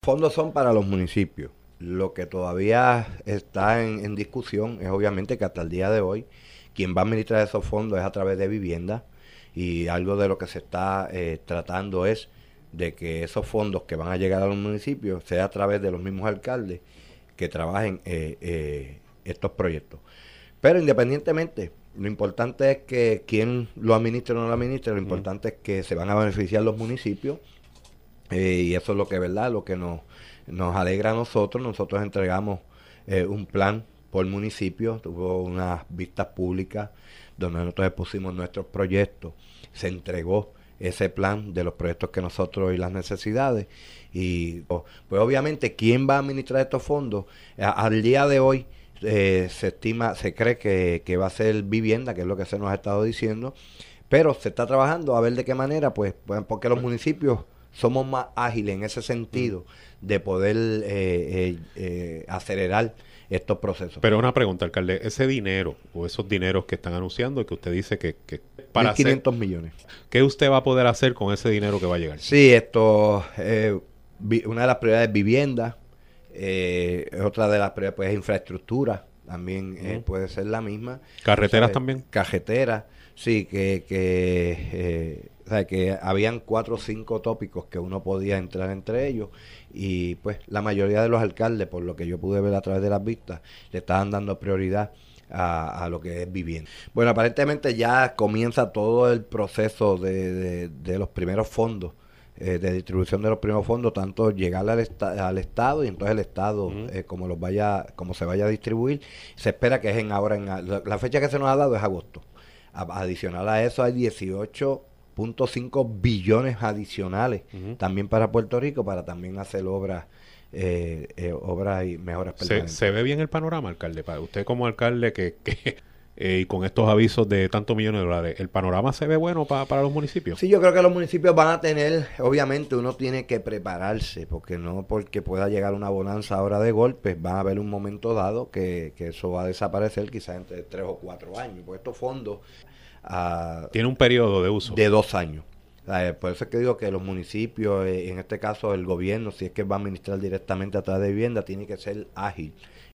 fondos son para los municipios. Lo que todavía está en discusión es obviamente que hasta el día de hoy quien va a administrar esos fondos es a través de vivienda, y algo de lo que se está tratando es de que esos fondos que van a llegar a los municipios sea a través de los mismos alcaldes que trabajen estos proyectos. Pero independientemente, lo importante es que quien lo administre o no lo administre, lo importante es que se van a beneficiar los municipios, y eso es lo que es verdad, lo que nos alegra a nosotros. Nosotros entregamos un plan por municipio, tuvo unas vistas públicas donde nosotros expusimos nuestros proyectos, se entregó ese plan de los proyectos que nosotros y las necesidades, y pues obviamente quién va a administrar estos fondos al día de hoy. Se cree que va a ser vivienda, que es lo que se nos ha estado diciendo, pero se está trabajando a ver de qué manera, pues porque los municipios somos más ágiles en ese sentido de poder acelerar estos procesos. Pero una pregunta, alcalde, ese dinero o esos dineros que están anunciando y que usted dice que para 1.500 millones. ¿Qué usted va a poder hacer con ese dinero que va a llegar? Sí, una de las prioridades es vivienda, otra de las prioridades pues, es infraestructura, también puede ser la misma. ¿Carreteras también? Carreteras, sí, o sea, que habían 4 o 5 tópicos que uno podía entrar entre ellos, y pues la mayoría de los alcaldes, por lo que yo pude ver a través de las vistas, le estaban dando prioridad a lo que es vivienda. Bueno, aparentemente ya comienza todo el proceso de los primeros fondos, de distribución de los primeros fondos, tanto llegar al Estado, y entonces el Estado, como se vaya a distribuir, se espera que es la fecha que se nos ha dado es agosto. Adicional a eso hay 18.5 billones adicionales también para Puerto Rico, para también hacer obras y mejoras permanentes. ¿Se ve bien el panorama, alcalde? Para usted como alcalde y con estos avisos de tantos millones de dólares, ¿el panorama se ve bueno para los municipios? Sí, yo creo que los municipios van a tener, obviamente uno tiene que prepararse, porque no porque pueda llegar una bonanza ahora de golpes, van a haber un momento dado que eso va a desaparecer quizás entre 3 o 4 años, porque estos fondos tiene un periodo de uso de 2 años. Por eso es que digo que los municipios, en este caso el gobierno, si es que va a administrar directamente a través de vivienda, tiene que ser ágil